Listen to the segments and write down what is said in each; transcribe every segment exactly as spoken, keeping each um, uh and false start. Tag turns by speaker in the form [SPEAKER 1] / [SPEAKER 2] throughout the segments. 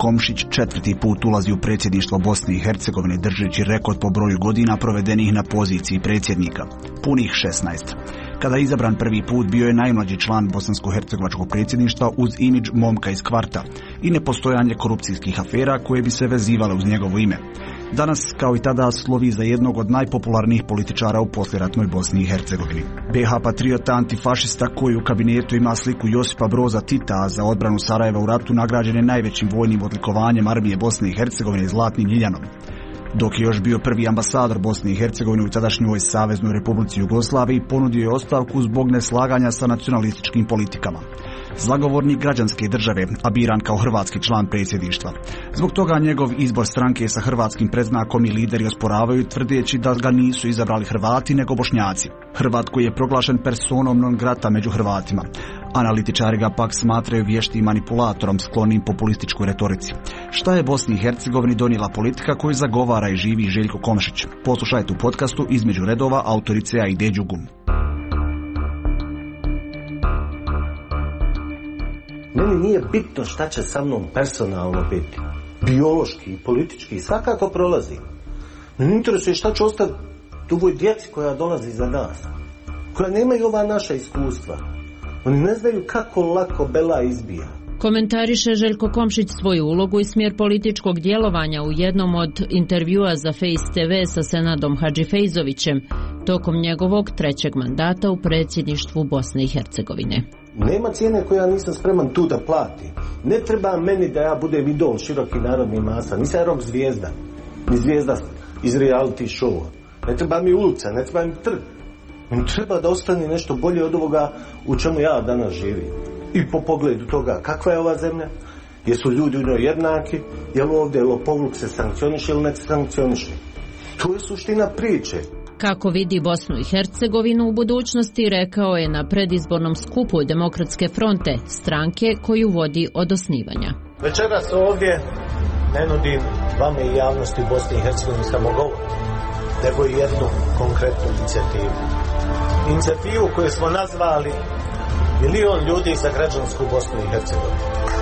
[SPEAKER 1] Komšić četvrti put ulazi u predsjedništvo Bosne i Hercegovine držeći rekord po broju godina provedenih na poziciji predsjednika, punih šesnaest. Kada je izabran prvi put, bio je najmlađi član bosansko-hercegovačkog predsjedništva uz imidž momka iz kvarta i nepostojanje korupcijskih afera koje bi se vezivale uz njegovo ime. Danas, kao i tada, slovi za jednog od najpopularnijih političara u poslijeratnoj Bosni i Hercegovini. be ha patriota, antifašista koji u kabinetu ima sliku Josipa Broza Tita, a za odbranu Sarajeva u ratu nagrađen je najvećim vojnim odlikovanjem armije Bosne i Hercegovine zlatnim ljiljanom. Dok je još bio prvi ambasador Bosne i Hercegovine u tadašnjoj Saveznoj Republici Jugoslaviji, ponudio je ostavku zbog neslaganja sa nacionalističkim politikama. Zagovornik građanske države, a biran kao hrvatski član predsjedništva. Zbog toga njegov izbor stranke sa hrvatskim predznakom i lideri osporavaju, tvrdeći da ga nisu izabrali Hrvati nego Bošnjaci. Hrvat koji je proglašen personom non grata među Hrvatima. Analitičari ga pak smatraju vještim manipulatorom sklonim populističkoj retorici. Šta je Bosni i Hercegovini donijela politika koju zagovara i živi Željko Komšić? Poslušajte u podcastu Između redova autorice Aide Đugum.
[SPEAKER 2] Meni nije bitno šta će sa mnom personalno biti. Biološki i politički svakako prolazi. Meni interesuje šta će ostati ovoj djeci koja dolazi za nas. Koja nemaju ova naša iskustva. Oni ne znaju kako lako bela izbija.
[SPEAKER 3] Komentariše Željko Komšić svoju ulogu i smjer političkog djelovanja u jednom od intervjua za Face te ve sa Senadom Hadžifejzovićem tokom njegovog trećeg mandata u predsjedništvu Bosne i Hercegovine.
[SPEAKER 2] Nema cijene koju ja nisam spreman tu da plati. Ne treba meni da ja budem idol široki narodni masa. Nisam rock zvijezda. Ni zvijezda iz reality showa. Ne treba mi ulica, ne treba mi trg. Meni treba da ostane nešto bolje od ovoga u čemu ja danas živim. I po pogledu toga kakva je ova zemlja, jesu ljudi u njoj jednaki, je li ovdje lopovluk se sankcioniše ili ne sankcioniše. To je suština priče.
[SPEAKER 3] Kako vidi Bosnu i Hercegovinu u budućnosti, rekao je na predizbornom skupu Demokratske fronte, stranke koju vodi od osnivanja.
[SPEAKER 2] Večeras ovdje ne nudim vama i javnosti u Bosni i Hercegovini samo govor, nego i jednu konkretnu inicijativu. Inicijativu koju smo nazvali Milion ljudi za građansku Bosnu i Hercegovinu.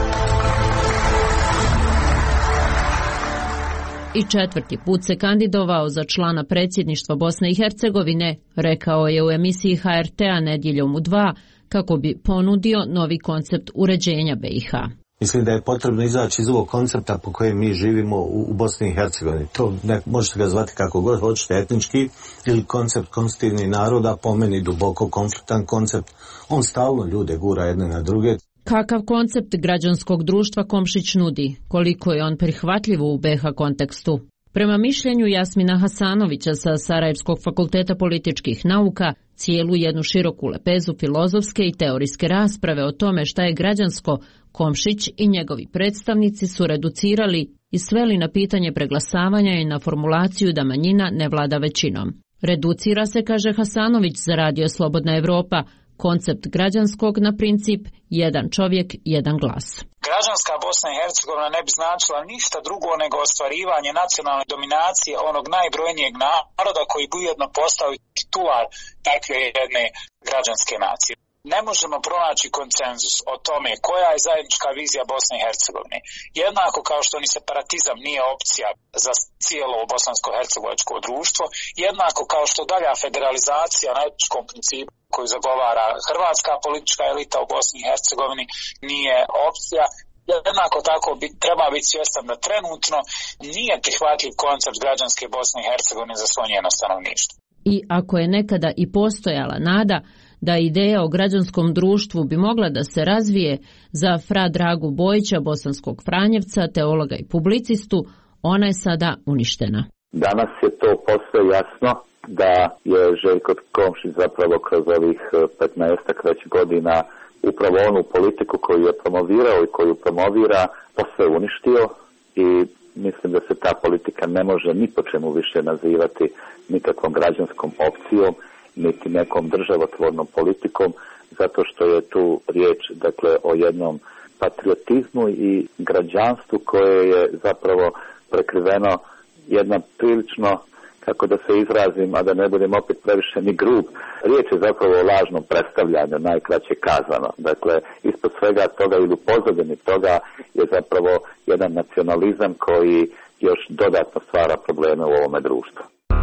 [SPEAKER 3] I četvrti put se kandidovao za člana predsjedništva Bosne i Hercegovine, rekao je u emisiji ha er te a Nedjeljom u dva, kako bi ponudio novi koncept uređenja be i ha.
[SPEAKER 2] Mislim da je potrebno izaći iz ovog koncepta po kojem mi živimo u, u Bosni i Hercegovini. To ne, možete ga zvati kako god hoćete, etnički ili koncept konstitutivnih naroda, po meni duboko konfliktan koncept. On stalno ljude gura jedne na druge.
[SPEAKER 3] Kakav koncept građanskog društva Komšić nudi? Koliko je on prihvatljiv u be ha kontekstu? Prema mišljenju Jasmina Hasanovića sa Sarajevskog fakulteta političkih nauka, cijelu jednu široku lepezu filozofske i teorijske rasprave o tome šta je građansko, Komšić i njegovi predstavnici su reducirali i sveli na pitanje preglasavanja i na formulaciju da manjina ne vlada većinom. Reducira se, kaže Hasanović za Radio Slobodna Evropa, koncept građanskog na princip jedan čovjek, jedan glas.
[SPEAKER 4] Građanska Bosna i Hercegovina ne bi značila ništa drugo nego ostvarivanje nacionalne dominacije onog najbrojnijeg naroda koji bi ujedno postao titular takve jedne građanske nacije. Ne možemo pronaći konsenzus o tome koja je zajednička vizija Bosne i Hercegovine. Jednako kao što ni separatizam nije opcija za cijelo bosansko-hercegovačko društvo, jednako kao što dalja federalizacija na etničkom principu koju zagovara hrvatska politička elita u Bosni i Hercegovini nije opcija. Jednako tako bi, treba biti svjestan da trenutno nije prihvatljiv koncept građanske Bosne i Hercegovine za svo njeno stanovništvo.
[SPEAKER 3] I ako je nekada i postojala nada da ideja o građanskom društvu bi mogla da se razvije za fra Dragu Bojića, bosanskog franjevca, teologa i publicistu, ona je sada uništena.
[SPEAKER 5] Danas je to posve jasno da je Željko Komšić zapravo kroz ovih petnaestak već godina upravo onu politiku koju je promovirao i koju promovira posve uništio i mislim da se ta politika ne može ni po čemu više nazivati nikakvom građanskom opcijom niti nekom državotvornom politikom, zato što je tu riječ dakle o jednom patriotizmu i građanstvu koje je zapravo prekriveno jedna prilično kako da se izrazim, a da ne budem opet previše ni grub, riječ je zapravo o lažnom predstavljanju, najkraće kazano. Dakle, ispod svega toga ili u pozadini toga je zapravo jedan nacionalizam koji još dodatno stvara probleme u ovome društvu.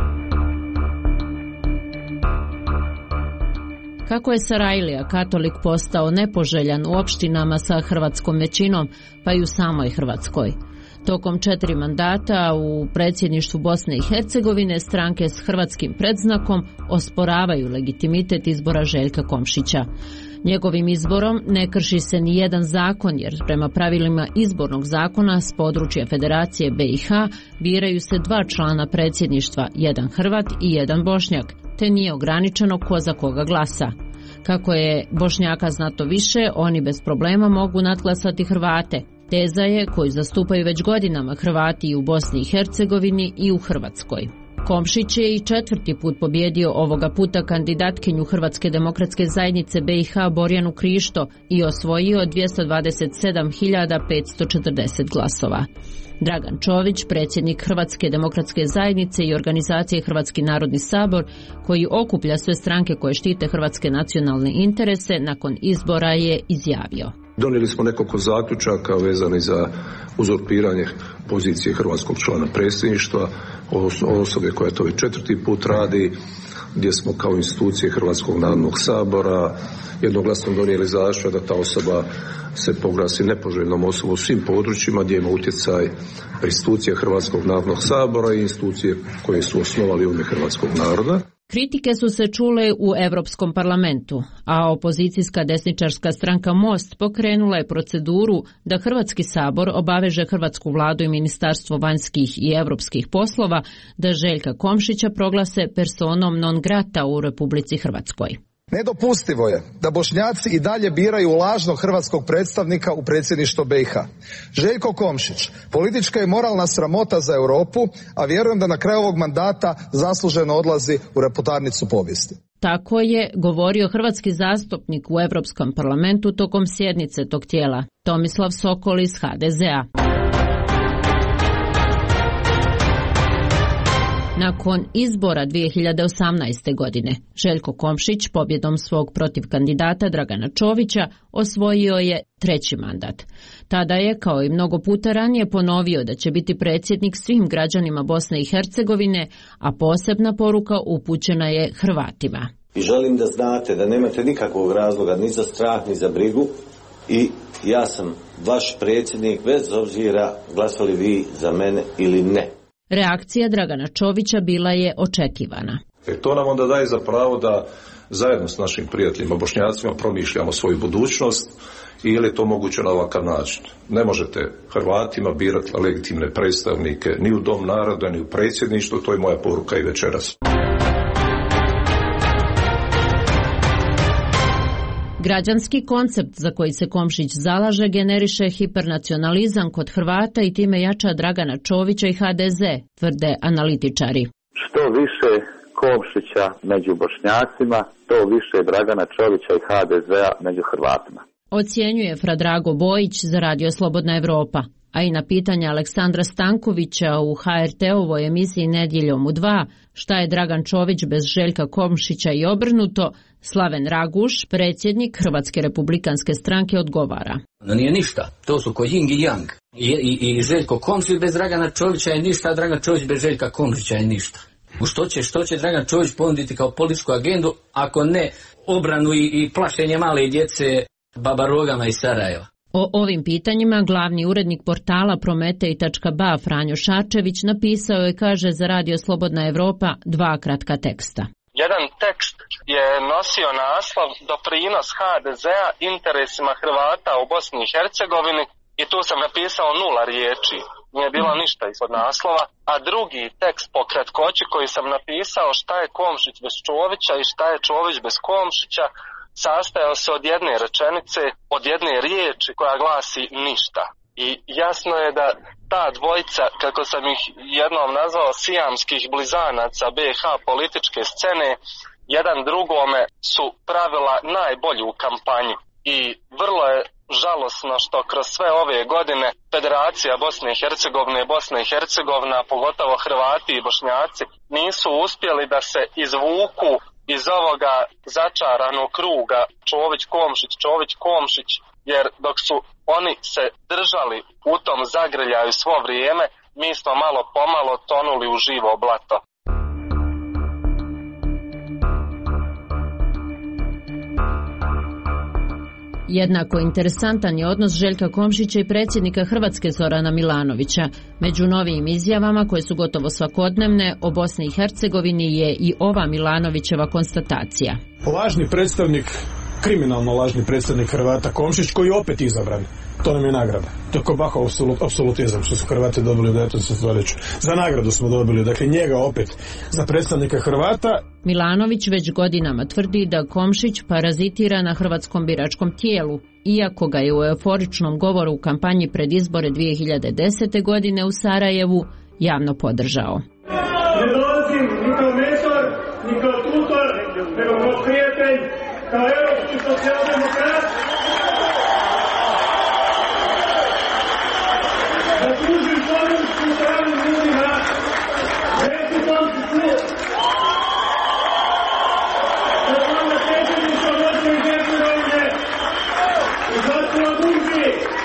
[SPEAKER 3] Kako je Sarajlija katolik postao nepoželjan u opštinama sa hrvatskom većinom, pa i u samoj Hrvatskoj? Tokom četiri mandata u predsjedništvu Bosne i Hercegovine stranke s hrvatskim predznakom osporavaju legitimitet izbora Željka Komšića. Njegovim izborom ne krši se ni jedan zakon, jer prema pravilima izbornog zakona s područja Federacije B i H biraju se dva člana predsjedništva, jedan Hrvat i jedan Bošnjak, te nije ograničeno ko za koga glasa. Kako je Bošnjaka znato više, oni bez problema mogu nadglasati Hrvate. Teza je koju zastupaju već godinama Hrvati i u Bosni i Hercegovini i u Hrvatskoj. Komšić je i četvrti put pobjedio ovoga puta kandidatkinju Hrvatske demokratske zajednice B i H Borjanu Krišto i osvojio dvjesto dvadeset sedam hiljada petsto četrdeset glasova. Dragan Čović, predsjednik Hrvatske demokratske zajednice i organizacije Hrvatski narodni sabor, koji okuplja sve stranke koje štite hrvatske nacionalne interese, nakon izbora je izjavio:
[SPEAKER 6] Donijeli smo nekoliko zaključaka vezani za uzurpiranje pozicije hrvatskog člana predsjedništva, osobe koja to već četvrti put radi, gdje smo kao institucije Hrvatskog narodnog sabora jednoglasno donijeli zaključak da ta osoba se proglasi nepoželjnom osobom u svim područjima gdje ima utjecaj institucija Hrvatskog narodnog sabora i institucije koje su osnovali u ime hrvatskog naroda.
[SPEAKER 3] Kritike su se čule u Europskom parlamentu, a opozicijska desničarska stranka Most pokrenula je proceduru da Hrvatski sabor obaveže hrvatsku vladu i Ministarstvo vanjskih i europskih poslova da Željka Komšića proglase personom non grata u Republici Hrvatskoj.
[SPEAKER 7] Nedopustivo je da Bošnjaci i dalje biraju lažnog hrvatskog predstavnika u predsjedništvo B i H. Željko Komšić, politička i moralna sramota za Europu, a vjerujem da na kraju ovog mandata zasluženo odlazi u reputarnicu povijesti.
[SPEAKER 3] Tako je govorio hrvatski zastupnik u Europskom parlamentu tokom sjednice tog tijela, Tomislav Sokol iz H D Z A. Nakon izbora dvije hiljade osamnaeste. godine, Željko Komšić pobjedom svog protiv kandidata Dragana Čovića osvojio je treći mandat. Tada je, kao i mnogo puta ranije, ponovio da će biti predsjednik svim građanima Bosne i Hercegovine, a posebna poruka upućena je Hrvatima.
[SPEAKER 2] I želim da znate da nemate nikakvog razloga ni za strah ni za brigu i ja sam vaš predsjednik bez obzira glasali vi za mene ili ne.
[SPEAKER 3] Reakcija Dragana Čovića bila je očekivana.
[SPEAKER 6] E to nam onda daje za pravo da zajedno s našim prijateljima Bošnjacima promišljamo svoju budućnost i je li to moguće na ovakav način. Ne možete Hrvatima birati legitimne predstavnike ni u Dom naroda ni u predsjedništvu, to je moja poruka i večeras.
[SPEAKER 3] Građanski koncept za koji se Komšić zalaže generiše hipernacionalizam kod Hrvata i time jača Dragana Čovića i H D Z, tvrde analitičari.
[SPEAKER 5] Što više Komšića među Bošnjacima, to više Dragana Čovića i H D Z-a među Hrvatima.
[SPEAKER 3] Ocjenjuje Fradrago Bojić za Radio Slobodna Evropa, a i na pitanje Aleksandra Stankovića u H R T-ovoj emisiji Nedjeljom u dva, šta je Dragan Čović bez Željka Komšića i obrnuto, Slaven Raguš, predsjednik Hrvatske republikanske stranke, odgovara.
[SPEAKER 8] No nije ništa, to su ko Ying i Yang. I, i, i Željko Komšić bez Dragana Čovića je ništa, a Dragan Čović bez Željka Komšića je ništa. U što će, što će Dragan Čović ponuditi kao političku agendu, ako ne obranu i, i plašenje male djece babarogama iz Sarajeva?
[SPEAKER 3] O ovim pitanjima glavni urednik portala Prometej tačka ba Franjo Šarčević napisao je, kaže za Radio Slobodna Evropa, dva kratka teksta.
[SPEAKER 9] Jedan tekst je nosio naslov Doprinos H D Z-a interesima Hrvata u Bosni i Hercegovini i tu sam napisao nula riječi, nije bilo ništa ispod naslova, a drugi tekst po kratkoći koji sam napisao šta je Komšić bez Čovića i šta je Čović bez Komšića sastajao se od jedne rečenice, od jedne riječi koja glasi ništa. I jasno je da ta dvojica, kako sam ih jednom nazvao, sijamskih blizanaca B i H političke scene, jedan drugome su pravila najbolju kampanju. i vrlo je žalosno što kroz sve ove godine Federacija Bosne i Hercegovine, Bosna i Hercegovina, pogotovo Hrvati i Bošnjaci, nisu uspjeli da se izvuku iz ovoga začaranog kruga Čović-Komšić, Čović-Komšić, jer dok su oni se držali u tom zagrljaju svo vrijeme, mi smo malo pomalo tonuli u živo blato.
[SPEAKER 3] Jednako interesantan je odnos Željka Komšića i predsjednika Hrvatske Zorana Milanovića. Među novijim izjavama, koje su gotovo svakodnevne, o Bosni i Hercegovini je i ova Milanovićeva konstatacija.
[SPEAKER 10] Lažni predstavnik, kriminalno lažni predstavnik Hrvata Komšić, koji je opet izabran. To nam je nagrada. To je Bahov apsolutizam što su Hrvati dobili u devetnaestom stoljeću. Za nagradu smo dobili, dakle njega opet za predstavnika Hrvata.
[SPEAKER 3] Milanović već godinama tvrdi da Komšić parazitira na hrvatskom biračkom tijelu, iako ga je u euforičnom govoru u kampanji pred izbore dvije hiljade desete. godine u Sarajevu javno podržao.
[SPEAKER 11] Ne dolazim ni kao mentor, ni kao tutor, nego kao prijatelj, kao europski socijaldemokrat. Da služim slovenskim pravim ljudima, reći Komšiću, da sam na predsjedništvo Bosne i Hercegovine izglasila Bunđi.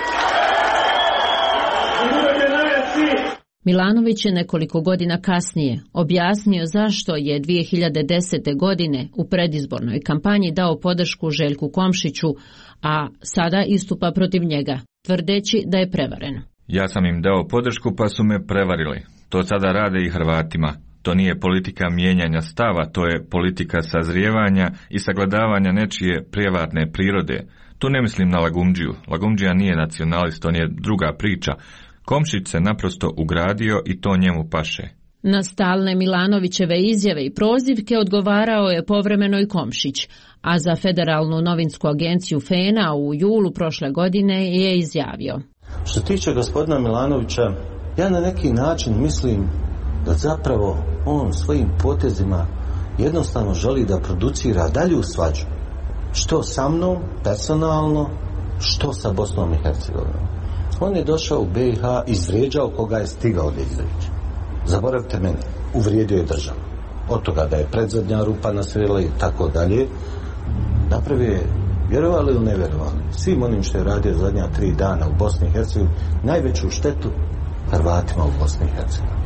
[SPEAKER 11] I budete najjači.
[SPEAKER 3] Milanović je nekoliko godina kasnije objasnio zašto je dvije hiljade desete. godine u predizbornoj kampanji dao podršku Željku Komšiću, a sada istupa protiv njega, tvrdeći da je prevaren.
[SPEAKER 12] Ja sam im dao podršku pa su me prevarili. To sada rade i Hrvatima. To nije politika mijenjanja stava, to je politika sazrijevanja i sagledavanja nečije prijevarne prirode. Tu ne mislim na Lagumdžiju. Lagumdžija nije nacionalist, on je druga priča. Komšić se naprosto ugradio i to njemu paše.
[SPEAKER 3] Na stalne Milanovićeve izjave i prozivke odgovarao je povremeno i Komšić, a za Federalnu novinsku agenciju F E N A u julu prošle godine je izjavio.
[SPEAKER 2] Što tiče gospodina Milanovića, ja na neki način mislim da zapravo on svojim potezima jednostavno želi da producira dalju svađu. Što sa mnom, personalno, što sa Bosnom i Hercegovinom. On je došao u B i H, izvrijeđao koga je stigao da izvrijeđa. Zaboravite mene, uvrijedio je državu. Od toga da je predzadnja rupa nasrela i tako dalje, napravio je, vjerovali ili ne vjerovali, svim onim što je radio zadnja tri dana u Bosni i Hercegovini, najveću štetu Hrvatima u Bosni i Hercegovini.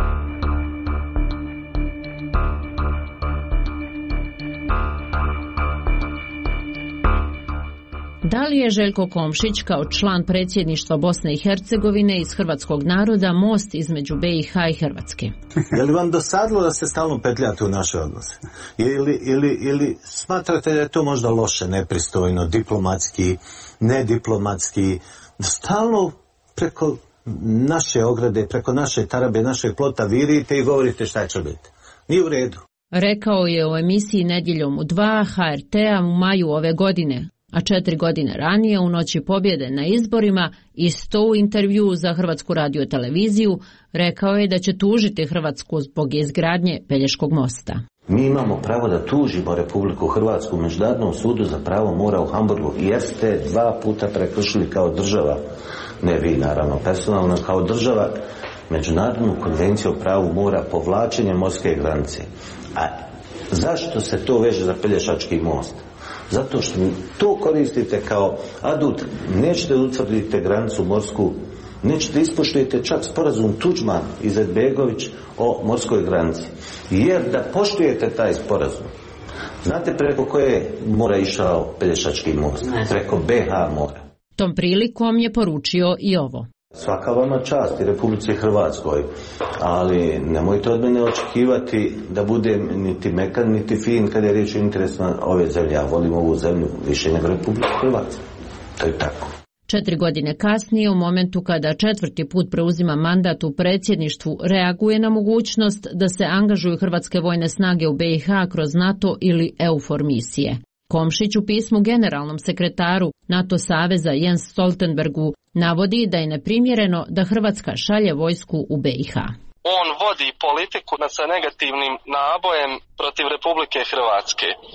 [SPEAKER 3] Da li je Željko Komšić kao član predsjedništva Bosne i Hercegovine iz hrvatskog naroda most između B i H i Hrvatske?
[SPEAKER 2] Je li vam dosadilo da se stalno petljate u naše odnose? Ili, ili, ili smatrate da je to možda loše, nepristojno, diplomatski, nediplomatski, da stalno preko naše ograde, preko naše tarabe, našeg plota virite i govorite šta će biti? Nije u redu.
[SPEAKER 3] Rekao je u emisiji Nedjeljom u dva H R T-a u maju ove godine, a četiri godine ranije u noći pobjede na izborima isto u intervjuu za Hrvatsku radioteleviziju rekao je da će tužiti Hrvatsku zbog izgradnje Pelješkog mosta.
[SPEAKER 2] Mi imamo pravo da tužimo Republiku Hrvatsku u Međunarodnom sudu za pravo mora u Hamburgu jer ste dva puta prekršili kao država, ne vi naravno personalno, kao država Međunarodnu konvenciju o pravu mora povlačenje morske granice. A zašto se to veže za Pelješački most? Zato što to koristite kao adut, nećete utvrditi granicu morsku, nećete ispoštujete čak sporazum Tuđman i Izetbegović o morskoj granici. Jer da poštujete taj sporazum, znate preko koje mora išao Pelješački most? Preko B H mora.
[SPEAKER 3] Tom prilikom je poručio i ovo.
[SPEAKER 2] Svaka vama čast i Republici Hrvatskoj, ali nemojte od mene očekivati da budem niti mekan, niti fin kada je riječ o interesima ove zemlje. Ja volim ovu zemlju više nego Republiku Hrvatsku. To je tako.
[SPEAKER 3] Četiri godine kasnije, u momentu kada četvrti put preuzima mandat u predsjedništvu, reaguje na mogućnost da se angažuju hrvatske vojne snage u B i H kroz NATO ili EUFOR misije. Komšić u pismu generalnom sekretaru NATO saveza Jens Stoltenbergu navodi da je neprimjereno da Hrvatska šalje vojsku u B i H.
[SPEAKER 9] On vodi politiku sa negativnim nabojem protiv Republike Hrvatske. I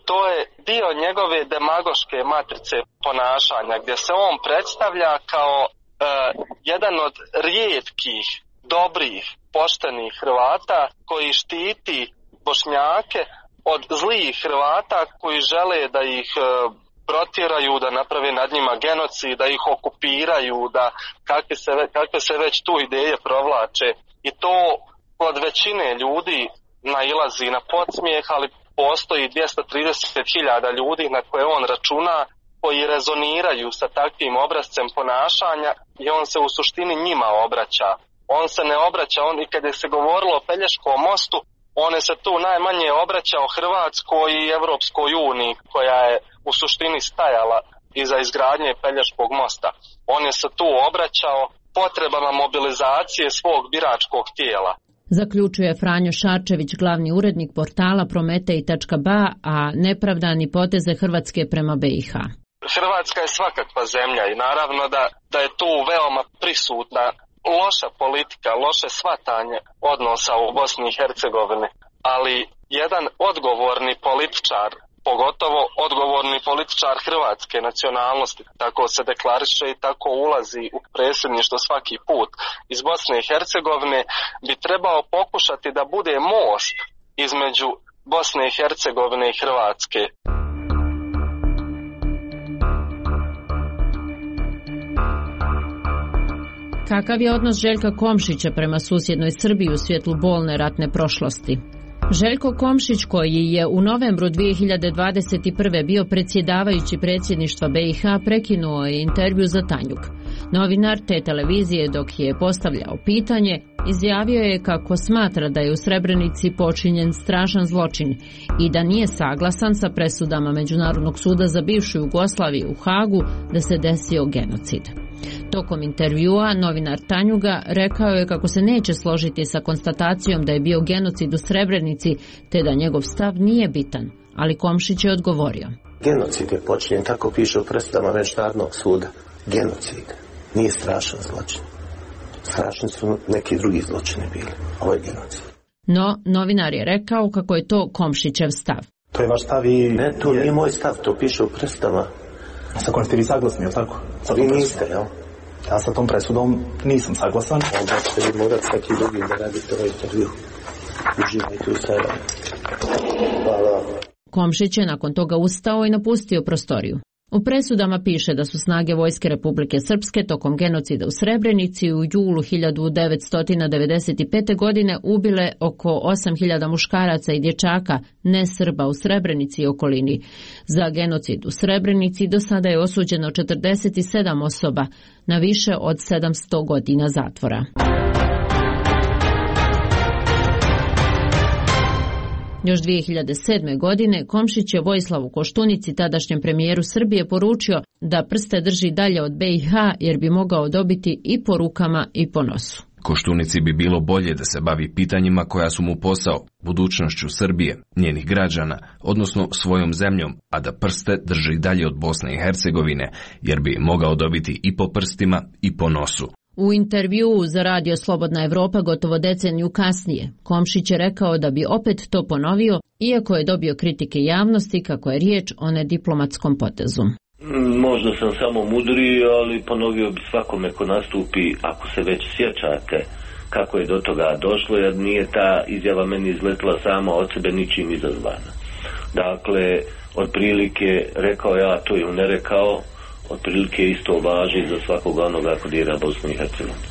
[SPEAKER 9] to je dio njegove demagoške matrice ponašanja, gdje se on predstavlja kao e, jedan od rijetkih, dobrih, poštenih Hrvata koji štiti Bošnjake od zlih Hrvata koji žele da ih e, protjeraju, da naprave nad njima genocid, da ih okupiraju, da kakve se, kakve se već tu ideje provlače. I to kod većine ljudi nailazi na podsmijeh, ali postoji dvjesto trideset hiljada ljudi na koje on računa, koji rezoniraju sa takvim obrascem ponašanja i on se u suštini njima obraća. On se ne obraća, on i kada je se govorilo o Pelješkom mostu, on je se tu najmanje obraćao Hrvatskoj i Evropskoj uniji, koja je u suštini stajala iza izgradnje Pelješkog mosta. On je se tu obraćao potrebama mobilizacije svog biračkog tijela.
[SPEAKER 3] Zaključuje Franjo Šarčević, glavni urednik portala Prometej tačka ba, a nepravdani poteze Hrvatske prema be i ha.
[SPEAKER 9] Hrvatska je svakakva zemlja i naravno da, da je tu veoma prisutna loša politika, loše shvatanje odnosa u Bosni i Hercegovini, ali jedan odgovorni političar, pogotovo odgovorni političar hrvatske nacionalnosti, tako se deklariše i tako ulazi u predsjedništvo svaki put iz Bosne i Hercegovine, bi trebao pokušati da bude most između Bosne i Hercegovine i Hrvatske.
[SPEAKER 3] Kakav je odnos Željka Komšića prema susjednoj Srbiji u svjetlu bolne ratne prošlosti? Željko Komšić, koji je u novembru dvije hiljade dvadeset prve bio predsjedavajući predsjedništva be i ha, prekinuo je intervju za Tanjug. Novinar te televizije, dok je postavljao pitanje, izjavio je kako smatra da je u Srebrenici počinjen strašan zločin i da nije saglasan sa presudama Međunarodnog suda za bivšu Jugoslaviju u Hagu da se desio genocid. Tokom intervjua novinar Tanjuga rekao je kako se neće složiti sa konstatacijom da je bio genocid u Srebrenici, te da njegov stav nije bitan, ali Komšić je odgovorio.
[SPEAKER 2] Genocid je počinjen, tako piše u presudama Međunarodnog suda. Genocid nije strašan zločin. Strašni su neki drugi zločini bili. Ovo je genocid.
[SPEAKER 3] No, novinar je rekao kako je to Komšićev stav.
[SPEAKER 2] To je vaš stav i... Ne, to nije moj stav, to piše u presudama.
[SPEAKER 13] Sa kojim ste vi saglasni, jel tako?
[SPEAKER 2] Vi niste, jel?
[SPEAKER 13] Ja sa tom presudom nisam saglasan.
[SPEAKER 2] Onda ćete vi morati s nekim drugim da radite ovaj intervju. Uživajte u sebi. Hvala.
[SPEAKER 3] Komšić je nakon toga ustao i napustio prostoriju. U presudama piše da su snage Vojske Republike Srpske tokom genocida u Srebrenici u julu hiljadu devetsto devedeset pete. godine ubile oko osam hiljada muškaraca i dječaka, ne Srba, u Srebrenici i okolini. Za genocid u Srebrenici do sada je osuđeno četrdeset sedam osoba na više od sedamsto godina zatvora. Još dvije hiljade sedme. godine Komšić je Vojislavu Koštunici, tadašnjem premijeru Srbije, poručio da prste drži dalje od be i ha jer bi mogao dobiti i po rukama i po nosu.
[SPEAKER 14] Koštunici bi bilo bolje da se bavi pitanjima koja su mu posao, budućnošću Srbije, njenih građana, odnosno svojom zemljom, a da prste drži dalje od Bosne i Hercegovine jer bi mogao dobiti i po prstima i po nosu.
[SPEAKER 3] U intervjuu za radio Slobodna Evropa gotovo deceniju kasnije, Komšić je rekao da bi opet to ponovio, iako je dobio kritike javnosti kako je riječ o nediplomatskom potezu.
[SPEAKER 15] Možda sam samo mudriji, ali ponovio bi svakome ko nastupi, ako se već sjećate kako je do toga došlo, jer nije ta izjava meni izletila sama od sebe ničim izazvana. Dakle, otprilike rekao ja to i ne rekao, otprilike isto važi za svakog onoga ko dira Bosnu i Hercegovinu.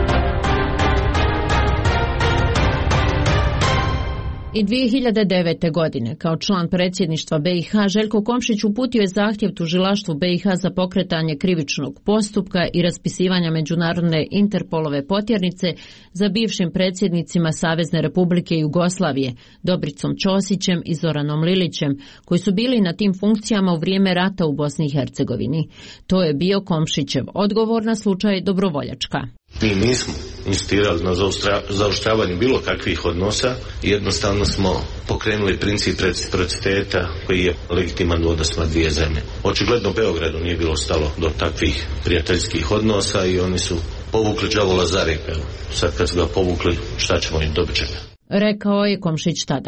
[SPEAKER 3] I dvije hiljade devete. godine, kao član predsjedništva be i ha, Željko Komšić uputio je zahtjev tužilaštvu be i ha za pokretanje krivičnog postupka i raspisivanja međunarodne Interpolove potjernice za bivšim predsjednicima Savezne Republike Jugoslavije, Dobricom Ćosićem i Zoranom Lilićem, koji su bili na tim funkcijama u vrijeme rata u Bosni i Hercegovini. To je bio Komšićev odgovor na slučaj Dobrovoljačka.
[SPEAKER 16] Mi nismo insistirali na zaoštravanju bilo kakvih odnosa, jednostavno smo pokrenuli princip reciprociteta koji je legitiman u odnosima dvije zemlje. Očigledno Beogradu nije bilo stalo do takvih prijateljskih odnosa i oni su povukli đavola za rep. Sad kad su ga povukli, šta ćemo im dobiti čega?
[SPEAKER 3] Rekao je Komšić tada.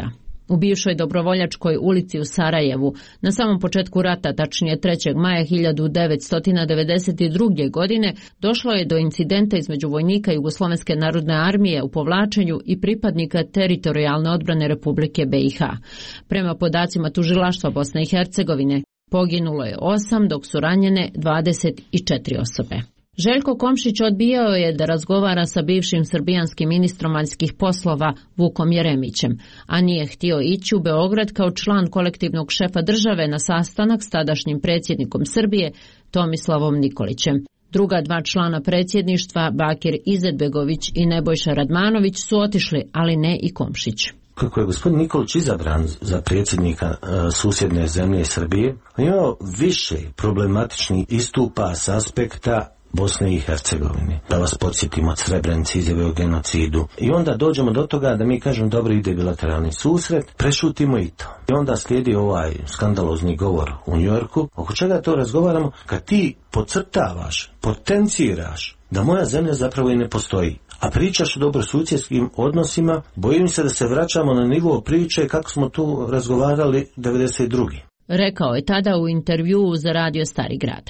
[SPEAKER 3] U bivšoj Dobrovoljačkoj ulici u Sarajevu, na samom početku rata, tačnije trećeg maja hiljadu devetsto devedeset druge. godine, došlo je do incidenta između vojnika Jugoslovenske narodne armije u povlačenju i pripadnika teritorijalne odbrane Republike B i H. Prema podacima tužilaštva Bosne i Hercegovine, poginulo je osam, dok su ranjene dvadeset četiri osobe. Željko Komšić odbijao je da razgovara sa bivšim srbijanskim ministrom vanjskih poslova Vukom Jeremićem, a nije htio ići u Beograd kao član kolektivnog šefa države na sastanak s tadašnjim predsjednikom Srbije Tomislavom Nikolićem. Druga dva člana predsjedništva, Bakir Izetbegović i Nebojša Radmanović, su otišli, ali ne i Komšić.
[SPEAKER 2] Kako je gospodin Nikolić izabran za predsjednika uh, susjedne zemlje Srbije, on je imao više problematičnih istupa s aspekta Bosne i Hercegovine. Da vas podsjetimo od Srebrenice, izjave o genocidu. I onda dođemo do toga da mi kažemo dobro, ide bilateralni susret, prešutimo i to. I onda slijedi ovaj skandalozni govor u Njujorku. Oko čega to razgovaramo? Kad ti podcrtavaš, potenciraš da moja zemlja zapravo i ne postoji, a pričaš o dobrosusjedskim odnosima, bojim se da se vraćamo na nivo priče kako smo tu razgovarali devedeset druge.
[SPEAKER 3] Rekao je tada u intervjuu za radio Stari grad.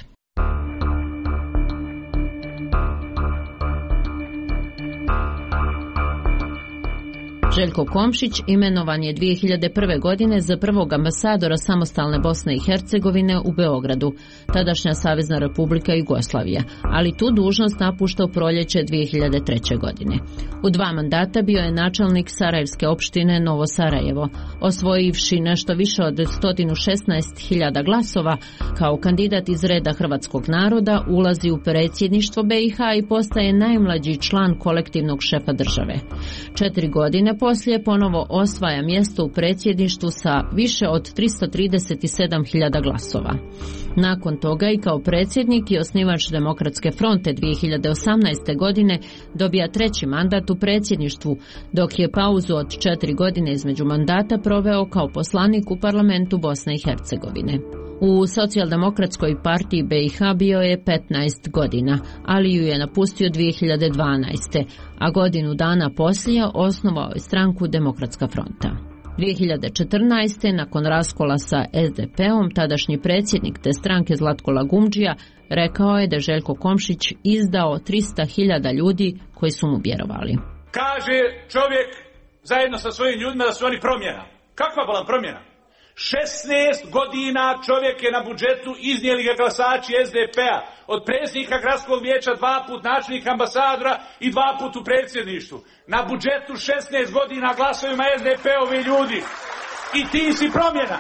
[SPEAKER 3] Željko Komšić imenovan je dvije hiljade prve. godine za prvog ambasadora samostalne Bosne i Hercegovine u Beogradu, tadašnja Savezna Republika Jugoslavija, ali tu dužnost napušta u proljeće dvije hiljade treće. godine. U dva mandata bio je načelnik Sarajevske opštine Novo Sarajevo, osvojivši nešto više od sto šesnaest hiljada glasova. Kao kandidat iz reda hrvatskog naroda ulazi u predsjedništvo B i H i postaje najmlađi član kolektivnog šefa države. Četiri godine poslije ponovo osvaja mjesto u predsjedništvu sa više od tristo trideset sedam hiljada glasova. Nakon toga i kao predsjednik i osnivač Demokratske fronte dvije hiljade osamnaeste. godine dobija treći mandat u predsjedništvu, dok je pauzu od četiri godine između mandata proveo kao poslanik u parlamentu Bosne i Hercegovine. U Socijaldemokratskoj partiji B i H bio je petnaest godina, ali ju je napustio dvije hiljade dvanaeste. a godinu dana poslije osnovao je stranku Demokratska fronta. dvije hiljade četrnaeste. nakon raskola sa S D P-om, tadašnji predsjednik te stranke Zlatko Lagumdžija rekao je da Željko Komšić izdao trista hiljada ljudi koji su mu vjerovali.
[SPEAKER 17] Kaže čovjek zajedno sa svojim ljudima da su oni promjena. Kakva bila promjena? šesnaest godina čovjek je na budžetu, iznijeli ga glasači S D P-a, od predsjednika gradskog vijeća, dva put načelnika ambasadora i dva put u predsjedništvu. Na budžetu šesnaest godina glasovima S D P-ovi ljudi. I ti si promjena.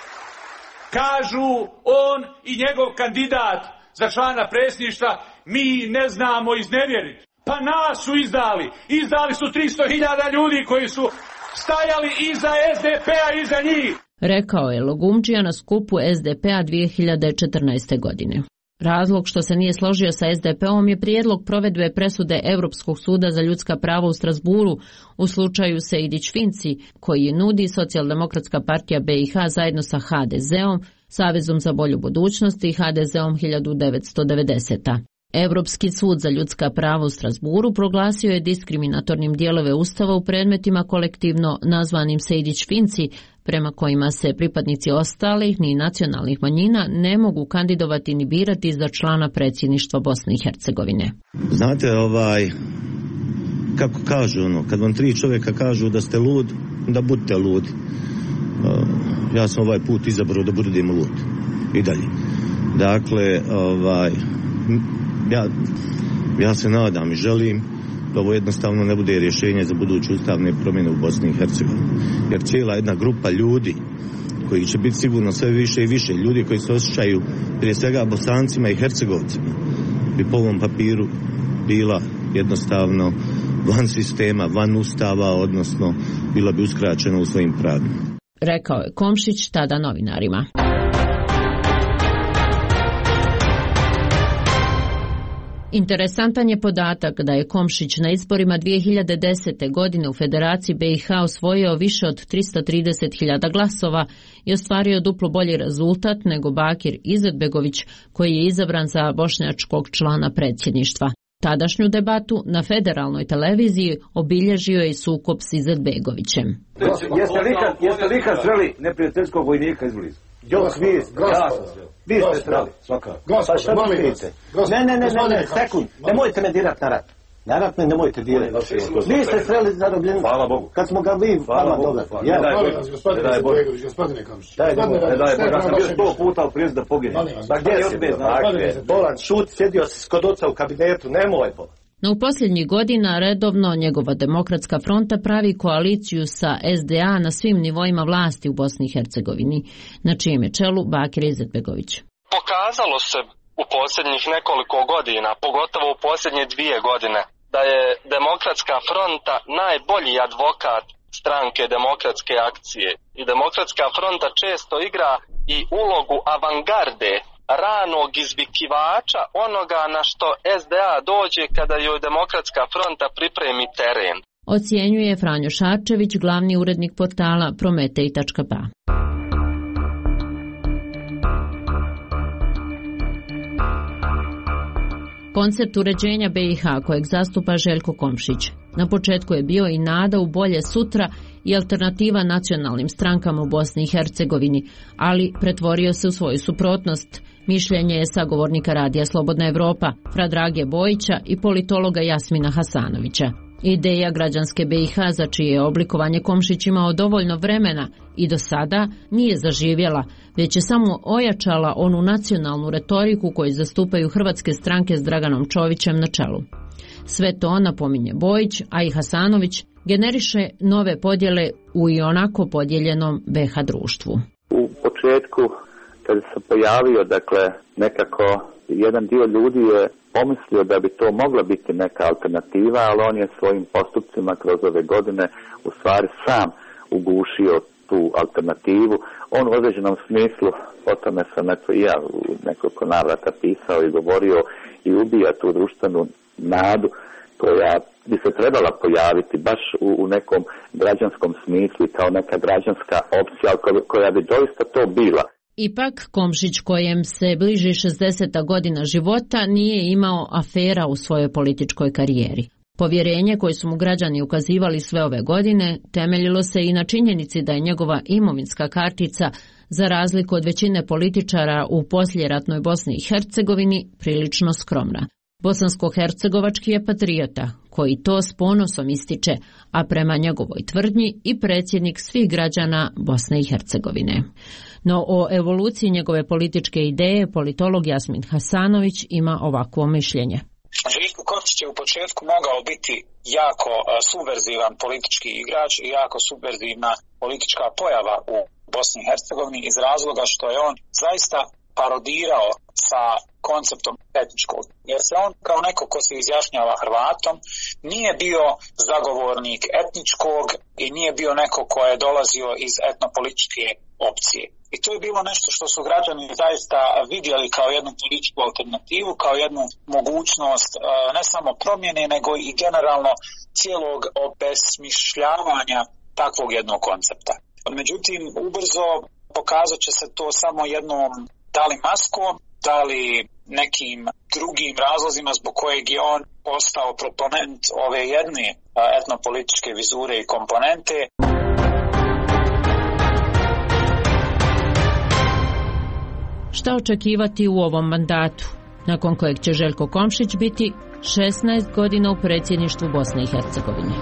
[SPEAKER 17] Kažu on i njegov kandidat za člana predsjedništva, mi ne znamo iznevjeriti. Pa nas su izdali. Izdali su tristo hiljada ljudi koji su stajali iza S D P-a i iza njih.
[SPEAKER 3] Rekao je Lagumdžija na skupu S D P-a dvije hiljade četrnaeste. godine. Razlog što se nije složio sa S D P-om je prijedlog provedbe presude Europskog suda za ljudska prava u Strasburu u slučaju Sejdić-Finci, koji nudi Socijaldemokratska partija B i H zajedno sa H D Z-om, Savezom za bolju budućnost i H D Z-om hiljadu devetsto devedesete. Europski sud za ljudska prava u Strasburu proglasio je diskriminatornim dijelove Ustava u predmetima kolektivno nazvanim Sejdić-Finci, prema kojima se pripadnici ostalih ni nacionalnih manjina ne mogu kandidovati ni birati za člana predsjedništva Bosne i Hercegovine.
[SPEAKER 18] Znate, ovaj, kako kažu ono, kad vam tri čovjeka kažu da ste lud, da budete ludi. Ja sam ovaj put izabrao da budem lud. I dalje. Dakle, ovaj, ja, ja se nadam i želim da ovo jednostavno ne bude rješenje za buduće ustavne promjene u Bosni i Hercegovini. Jer cijela jedna grupa ljudi koji će biti sigurno sve više i više, ljudi koji se osjećaju prije svega Bosancima i Hercegovcima, bi po ovom papiru bila jednostavno van sistema, van ustava, odnosno bila bi uskraćena u svojim pravima.
[SPEAKER 3] Rekao je Komšić tada novinarima. Interesantan je podatak da je Komšić na izborima dvije hiljade desete. godine u Federaciji B i H osvojio više od tristo trideset hiljada glasova i ostvario duplo bolji rezultat nego Bakir Izetbegović, koji je izabran za bošnjačkog člana predsjedništva. Tadašnju debatu na federalnoj televiziji obilježio je i sukob s Izetbegovićem.
[SPEAKER 2] Jeste li ikad, jeste li ikad sreli neprijateljskog vojnika izblizu? Još vi, ja sam sreli. Vi ste sreli, svakako. Pa šta mi vidite? Ne, ne, ne, ne, ne, sekund, nemojte me dirat na rat. Na rat me nemojte dirat. Vi ste sreli zarobljeni. Hvala Bogu. Kad smo ga vi, vama dole.
[SPEAKER 19] Ja, molim vas, gospodine Izetbegović, gospodine Komšić.
[SPEAKER 2] Daj, daj, daj, ja sam bio sto puta u prijezu da poginem. Pa gdje si bez nakve? Bolan, šut, sjedio si kod oca u kabinetu, nemoj Bolan.
[SPEAKER 3] No u posljednjih godina redovno njegova Demokratska fronta pravi koaliciju sa S D A na svim nivoima vlasti u Bosni i Hercegovini, na čijem je čelu Bakir Izetbegović.
[SPEAKER 9] Pokazalo se u posljednjih nekoliko godina, pogotovo u posljednje dvije godine, da je Demokratska fronta najbolji advokat stranke Demokratske akcije. I Demokratska fronta često igra i ulogu avangarde, ranog izvikivača onoga na što S D A dođe kada joj Demokratska fronta pripremi teren.
[SPEAKER 3] Ocjenjuje Franjo Šarčević, glavni urednik portala Prometej tačka ba. Koncept uređenja B i H kojeg zastupa Željko Komšić na početku je bio i nada u bolje sutra i alternativa nacionalnim strankama u Bosni i Hercegovini, ali pretvorio se u svoju suprotnost. Mišljenje je sagovornika radija Slobodna Evropa, Fra Drage Bojića i politologa Jasmina Hasanovića. Ideja građanske B i H za čije je oblikovanje Komšić imao dovoljno vremena i do sada nije zaživjela, već je samo ojačala onu nacionalnu retoriku koju zastupaju hrvatske stranke s Draganom Čovićem na čelu. Sve to, napominje Bojić, a i Hasanović, generiše nove podjele u i onako podijeljenom B H društvu.
[SPEAKER 5] U početku, kad se pojavio, dakle, nekako jedan dio ljudi je pomislio da bi to mogla biti neka alternativa, ali on je svojim postupcima kroz ove godine u stvari sam ugušio tu alternativu. On u određenom smislu, o tome sam eto i ja u nekoliko navrata pisao i govorio, i ubija tu društvenu nadu koja bi se trebala pojaviti baš u, u nekom građanskom smislu kao neka građanska opcija koja bi doista to bila.
[SPEAKER 3] Ipak, Komšić, kojem se bliži šezdeseta godina života, nije imao afera u svojoj političkoj karijeri. Povjerenje koje su mu građani ukazivali sve ove godine temeljilo se i na činjenici da je njegova imovinska kartica, za razliku od većine političara u posljeratnoj Bosni i Hercegovini, prilično skromna. Bosansko-hercegovački je patriota, koji to s ponosom ističe, a prema njegovoj tvrdnji i predsjednik svih građana Bosne i Hercegovine. No o evoluciji njegove političke ideje politolog Jasmin Hasanović ima ovakvo mišljenje.
[SPEAKER 4] Željko Komšić je u početku mogao biti jako subverzivan politički igrač i jako subverzivna politička pojava u Bosni i Hercegovini iz razloga što je on zaista parodirao sa konceptom etničkog. Jer se on kao neko ko se izjašnjava Hrvatom nije bio zagovornik etničkog i nije bio neko ko je dolazio iz etnopolitičke opcije. I to je bilo nešto što su građani zaista vidjeli kao jednu političku alternativu, kao jednu mogućnost ne samo promjene, nego i generalno cijelog obesmišljavanja takvog jednog koncepta. Međutim, ubrzo pokazat će se to samo jednom, da li maskom, da li nekim drugim razlozima zbog kojeg je on postao proponent ove jedne etnopolitičke vizure i komponente.
[SPEAKER 3] Šta očekivati u ovom mandatu, nakon kojeg će Željko Komšić biti šesnaest godina u predsjedništvu Bosne i Hercegovine?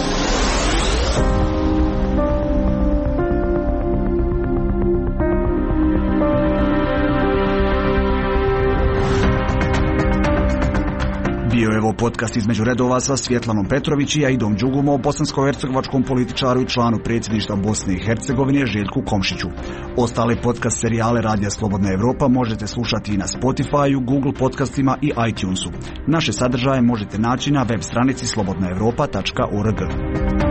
[SPEAKER 1] Bio je ovo podcast između redova sa Svjetlanom Petrović i Aidom Đugom o bosansko-hercegovačkom političaru i članu predsjedništva Bosne i Hercegovine Željku Komšiću. Ostale podcast serijale Radija Slobodna Evropa možete slušati i na Spotify, Google podcastima i iTunesu. Naše sadržaje možete naći na web stranici slobodna evropa tačka org.